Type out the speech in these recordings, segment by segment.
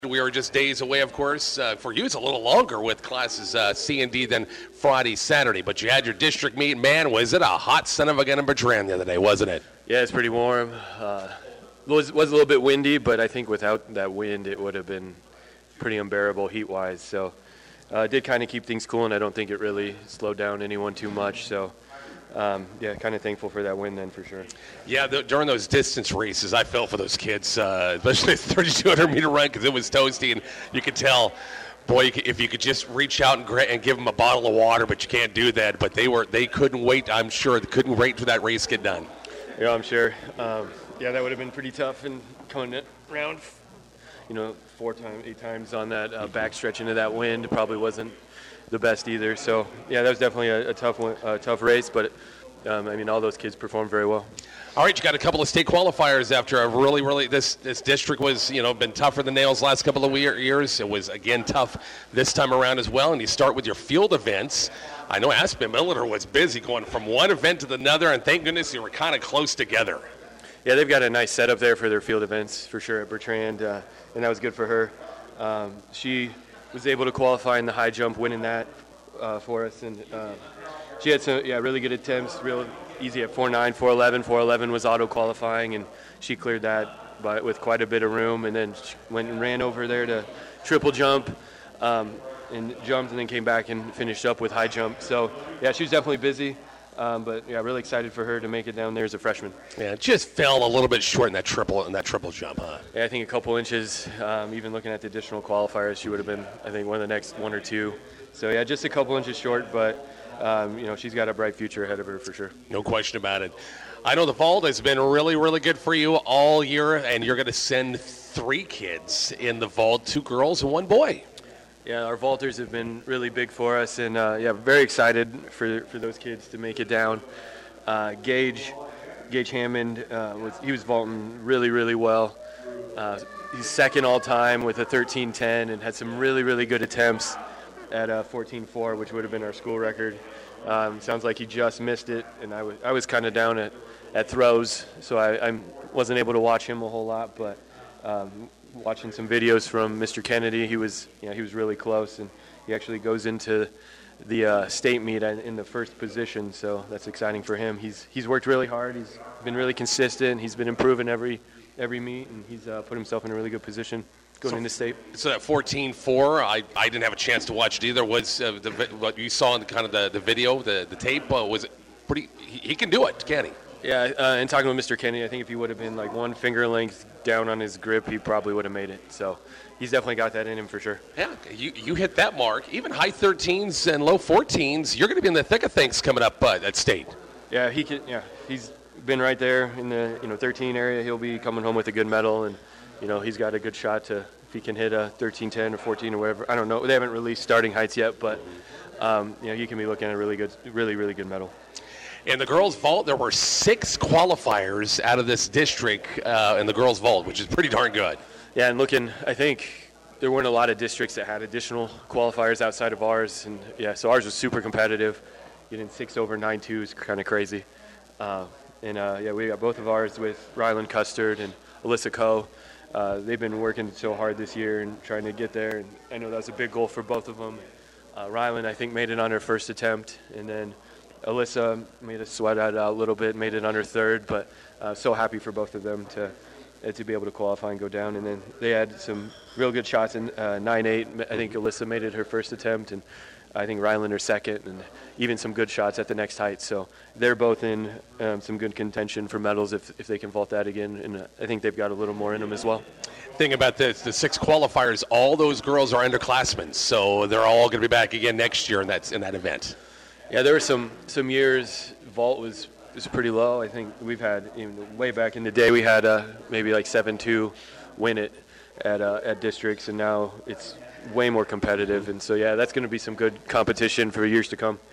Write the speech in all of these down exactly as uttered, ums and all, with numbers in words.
We are just days away, of course. Uh, for you, it's a little longer with classes uh, C and D than Friday, Saturday. But you had your district meet. Man, was it a hot son of a gun in Bertrand the other day, wasn't it? Yeah, it's pretty warm. Uh, was was a little bit windy, but I think without that wind, it would have been pretty unbearable heat-wise. So uh, it did kind of keep things cool, and I don't think it really slowed down anyone too much. So. Um, yeah, kind of thankful for that win then for sure. Yeah, the, during those distance races, I felt for those kids, uh, especially the thirty-two hundred meter run, because it was toasty, and you could tell, boy, you could, if you could just reach out and, gra- and give them a bottle of water, but you can't do that. But they were they couldn't wait. I'm sure they couldn't wait for that race to get done. Yeah, I'm sure. Um, yeah, that would have been pretty tough and coming it around, you know, four times, eight times on that uh, backstretch into that wind probably wasn't the best either. So yeah, that was definitely a, a tough one, a tough race, but um, I mean all those kids performed very well. All right, you got a couple of state qualifiers after a really, really this this district was you know been tougher than nails last couple of years. It was again tough this time around as well. And you start with your field events. I know Aspen Milliter was busy going from one event to another, and thank goodness you were kind of close together. Yeah, they've got a nice setup there for their field events for sure at Bertrand, uh, and that was good for her. Um, she was able to qualify in the high jump, winning that uh, for us, and uh, she had some yeah really good attempts, real easy at four nine, four eleven. four eleven was auto qualifying, and she cleared that by, with quite a bit of room, and then she went and ran over there to triple jump, um, and jumped, and then came back and finished up with high jump. So yeah, she was definitely busy. Um, but yeah, really excited for her to make it down there as a freshman. Yeah, it just fell a little bit short in that triple in that triple jump, huh? Yeah, I think a couple inches. Um, even looking at the additional qualifiers, she would have been, I think, one of the next one or two. So yeah, just a couple inches short, but um, you know, she's got a bright future ahead of her for sure. No question about it. I know the vault has been really, really good for you all year, and you're going to send three kids in the vault, two girls and one boy. Yeah, our vaulters have been really big for us, and uh, yeah, very excited for for those kids to make it down. Uh, Gage, Gage Hammond, uh, was he was vaulting really, really well. Uh, he's second all time with a thirteen ten, and had some really, really good attempts at a fourteen four, which would have been our school record. Um, sounds like he just missed it, and I was I was kind of down at, at throws, so I, I wasn't able to watch him a whole lot, but. Um, watching some videos from Mister Kennedy, he was, you know, he was really close, and he actually goes into the uh, state meet in the first position, so that's exciting for him. He's he's worked really hard. He's been really consistent. He's been improving every every meet, and he's uh, put himself in a really good position going so, into state. So that fourteen four, I, I didn't have a chance to watch it either. Was uh, the, what you saw in the, kind of the, the video, the the tape, uh, was it pretty? He, he can do it, can he? Yeah, uh, and talking with Mister Kennedy, I think if he would have been like one finger length down on his grip, he probably would have made it. So he's definitely got that in him for sure. Yeah, you you hit that mark. Even high thirteens and low fourteens, you're going to be in the thick of things coming up uh, at state. Yeah, he can. Yeah, he's been right there in the you know thirteen area. He'll be coming home with a good medal, and you know he's got a good shot to if he can hit a thirteen ten or fourteen or whatever. I don't know. They haven't released starting heights yet, but um, you know he can be looking at a really good, really really good medal. In the girls' vault, there were six qualifiers out of this district uh, in the girls' vault, which is pretty darn good. Yeah, and looking, I think there weren't a lot of districts that had additional qualifiers outside of ours, and yeah, so ours was super competitive. Getting six over nine two is kind of crazy. Uh, and uh, yeah, we got both of ours with Ryland Custard and Alyssa Coe. Uh, they've been working so hard this year and trying to get there, and I know that was a big goal for both of them. Uh, Ryland, I think, made it on her first attempt, and then Alyssa made us sweat out a little bit, made it on her third, but uh, so happy for both of them to uh, to be able to qualify and go down. And then they had some real good shots in uh, nine eight. I think Alyssa made it her first attempt, and I think Ryland her second, and even some good shots at the next height. So they're both in um, some good contention for medals if, if they can vault that again, and uh, I think they've got a little more in them as well. Thing about this, the six qualifiers, all those girls are underclassmen, so they're all going to be back again next year in that, in that event. Yeah, there were some, some years vault was, was pretty low. I think we've had, even way back in the day, we had uh, maybe like seven two win it at uh, at districts, and now it's way more competitive. And so, yeah, that's going to be some good competition for years to come.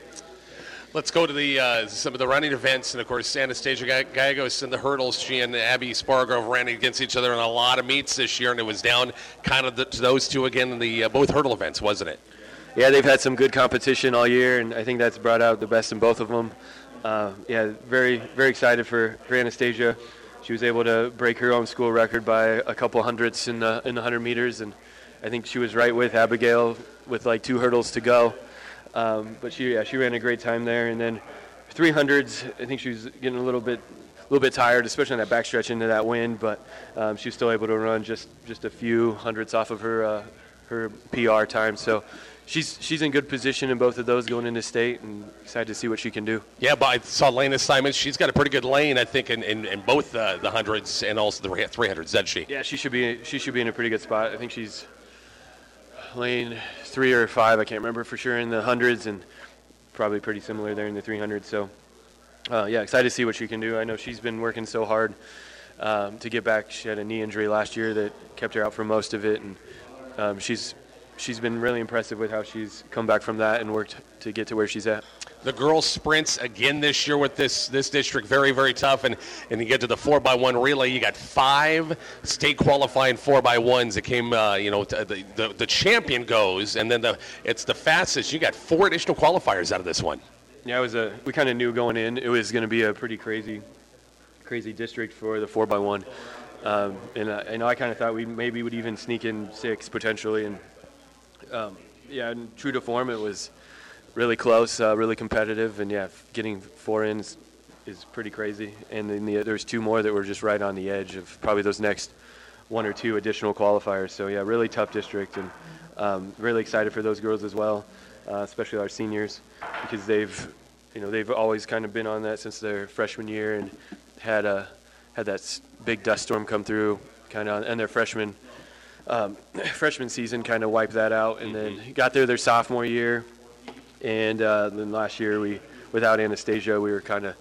Let's go to the uh, some of the running events, and of course, Anastasia Gallegos and the hurdles. She and Abby Spargrove ran against each other in a lot of meets this year, and it was down kind of the, to those two again in the uh, both hurdle events, wasn't it? Yeah, they've had some good competition all year, and I think that's brought out the best in both of them. Uh, yeah, very, very excited for, for Anastasia. She was able to break her own school record by a couple hundredths in the in the one hundred meters, and I think she was right with Abigail with like two hurdles to go. Um, but she, yeah, she ran a great time there. And then three hundreds, I think she was getting a little bit, a little bit tired, especially on that backstretch into that wind. But um, she was still able to run just, just a few hundredths off of her uh, her P R time. So she's she's in good position in both of those going into state, and excited to see what she can do. Yeah, but I saw Lena Simons. She's got a pretty good lane, I think, in, in, in both uh, the hundreds and also the three hundreds, doesn't she? Yeah, she should be she should be in a pretty good spot. I think she's lane three or five, I can't remember for sure, in the hundreds, and probably pretty similar there in the three hundreds. So, uh, yeah, excited to see what she can do. I know she's been working so hard um, to get back. She had a knee injury last year that kept her out for most of it, and um, she's she's been really impressive with how she's come back from that and worked to get to where she's at. The girls sprints again this year with this this district, very, very tough. And, and you get to the four by one relay, you got five state qualifying four by ones that came, uh, you know, the, the the champion goes, and then the it's the fastest. You got four additional qualifiers out of this one. Yeah, it was a, we kind of knew going in it was going to be a pretty crazy, crazy district for the four by one. Um, and uh, and I kind of thought we maybe would even sneak in six potentially. And um, yeah, and true to form, it was really close, uh, really competitive, and yeah, getting four in is, is pretty crazy. And then the, there's two more that were just right on the edge of probably those next one or two additional qualifiers. So yeah, really tough district, and um, really excited for those girls as well, uh, especially our seniors, because they've, you know, they've always kind of been on that since their freshman year, and had a had that s- big dust storm come through, kind of, and their freshman um, freshman season kind of wiped that out, and then got there their sophomore year. And uh, then last year, we, without Anastasia, we were kind of,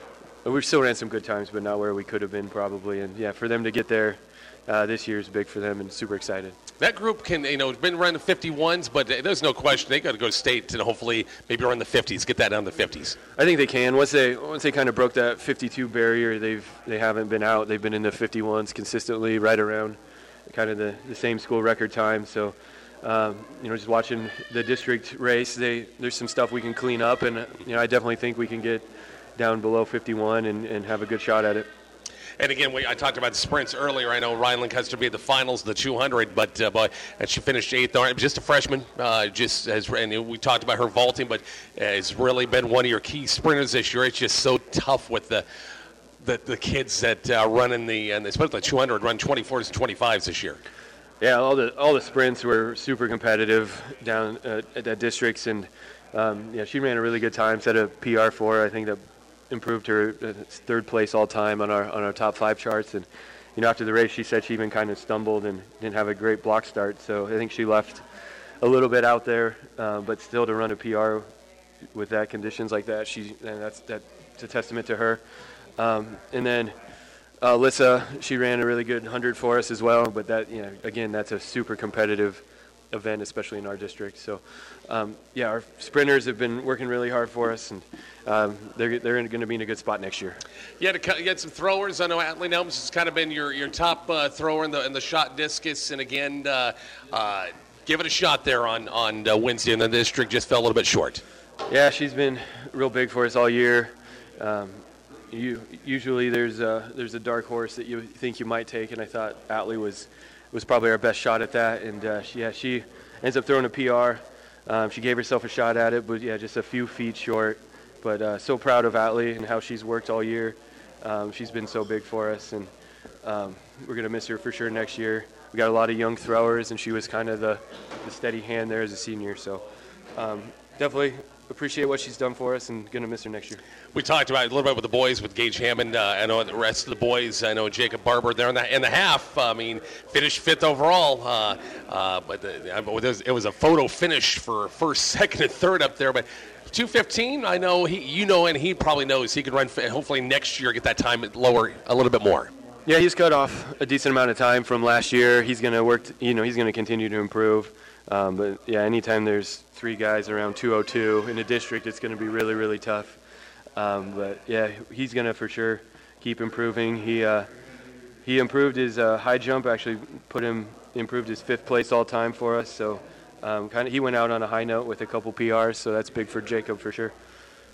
we still ran some good times, but not where we could have been probably. And yeah, for them to get there uh, this year is big for them, and super excited. That group can, you know, been running fifty-ones, but there's no question they got to go to state and hopefully maybe run the fifties, get that down to the fifties. I think they can. Once they once they kind of broke that fifty-two barrier, they've they haven't been out. They've been in the fifty-ones consistently, right around kind of the, the same school record time. So. Um, you know, just watching the district race, they, there's some stuff we can clean up, and you know, I definitely think we can get down below fifty-one and, and have a good shot at it. And again, we, I talked about the sprints earlier. I know Ryan Lancaster be at the finals, the two hundred, but uh, but and she finished eighth. Just a freshman, uh, just as and we talked about her vaulting, but has really been one of your key sprinters this year. It's just so tough with the the, the kids that uh, run in the and especially the two hundred run twenty-fours and twenty-fives this year. Yeah, all the all the sprints were super competitive down uh, at that districts, and um, yeah, she ran a really good time. Set a P R for her. I think that improved her uh, third place all time on our on our top five charts. And you know, after the race, she said she even kind of stumbled and didn't have a great block start. So I think she left a little bit out there, uh, but still to run a P R with that conditions like that, she and that's that's a testament to her. Um, and then. Uh, Alyssa, she ran a really good hundred for us as well, but that, you know, again, that's a super competitive event, especially in our district. So, um, yeah, our sprinters have been working really hard for us, and um, they're they're going to be in a good spot next year. You had, to, you had some throwers. I know Atlee Nelms has kind of been your, your top uh, thrower in the in the shot discus, and again, uh, uh, give it a shot there on on uh, Wednesday, and the district just fell a little bit short. Yeah, she's been real big for us all year. Um, You, usually there's a, there's a dark horse that you think you might take, and I thought Atlee was was probably our best shot at that. And uh, she, yeah, she ends up throwing a P R. Um, she gave herself a shot at it, but yeah, just a few feet short. But uh, so proud of Atlee and how she's worked all year. Um, she's been so big for us, and um, we're going to miss her for sure next year. We got a lot of young throwers, and she was kind of the, the steady hand there as a senior. So um, definitely appreciate what she's done for us, and going to miss her next year. We talked about it a little bit with the boys, with Gage Hammond. Uh, I know the rest of the boys. I know Jacob Barber there in the, in the half. I mean, finished fifth overall. Uh, uh, but the, it, was, it was a photo finish for first, second, and third up there. But two fifteen, I know he, you know, and he probably knows he could run. Hopefully next year get that time lower a little bit more. Yeah, he's cut off a decent amount of time from last year. He's going to work. To, you know, he's going to continue to improve. Um, but yeah, anytime there's three guys around two oh two in a district, it's going to be really, really tough. Um, but yeah, he's going to for sure keep improving. He uh, he improved his uh, high jump. Actually, put him improved his fifth place all time for us. So um, kind of he went out on a high note with a couple P Rs. So that's big for Jacob for sure.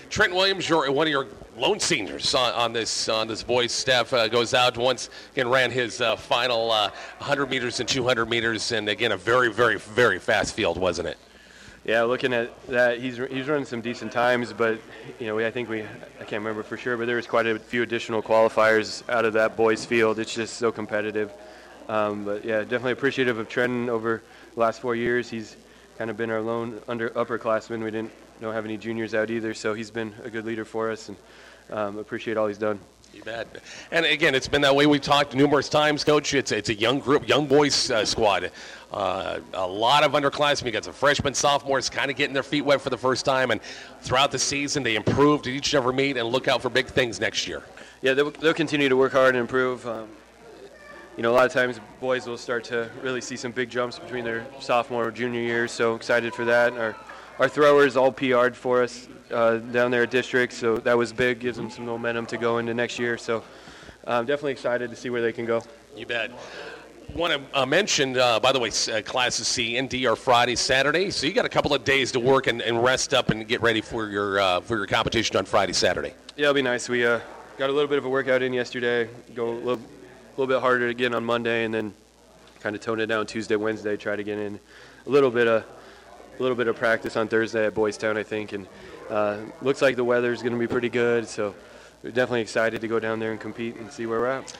Trent Williams, you're one of your lone seniors on, on this on this boys' staff, uh, goes out once again, ran his uh, final uh, one hundred meters and two hundred meters, and again a very, very, very fast field, wasn't it? Yeah, looking at that, he's he's running some decent times, but you know, we, I think we I can't remember for sure, but there was quite a few additional qualifiers out of that boys' field. It's just so competitive. Um, but yeah, definitely appreciative of Trenton over the last four years. He's kind of been our lone under upperclassman. We didn't don't have any juniors out either, so he's been a good leader for us, and um, appreciate all he's done. You bet. And again, it's been that way. We've talked numerous times, Coach. It's it's a young group, young boys uh, squad. Uh, a lot of underclassmen. You got some freshmen, sophomores, kind of getting their feet wet for the first time, and throughout the season, they improved at each and every meet, and look out for big things next year. Yeah, they'll, they'll continue to work hard and improve. Um, you know, a lot of times boys will start to really see some big jumps between their sophomore or junior years. So excited for that. Our Our throwers all P R'd for us uh, down there at district, so that was big, gives them some momentum to go into next year. So I'm definitely excited to see where they can go. You bet. Want to uh, mention, uh, by the way, uh, classes C and D are Friday, Saturday, so you got a couple of days to work and, and rest up and get ready for your uh, for your competition on Friday, Saturday. Yeah, it'll be nice. We uh, got a little bit of a workout in yesterday, go a little, little bit harder again on Monday, and then kind of tone it down Tuesday, Wednesday, try to get in a little bit of a little bit of practice on Thursday at Boys Town, I think, and uh, looks like the weather's going to be pretty good, so we're definitely excited to go down there and compete and see where we're at.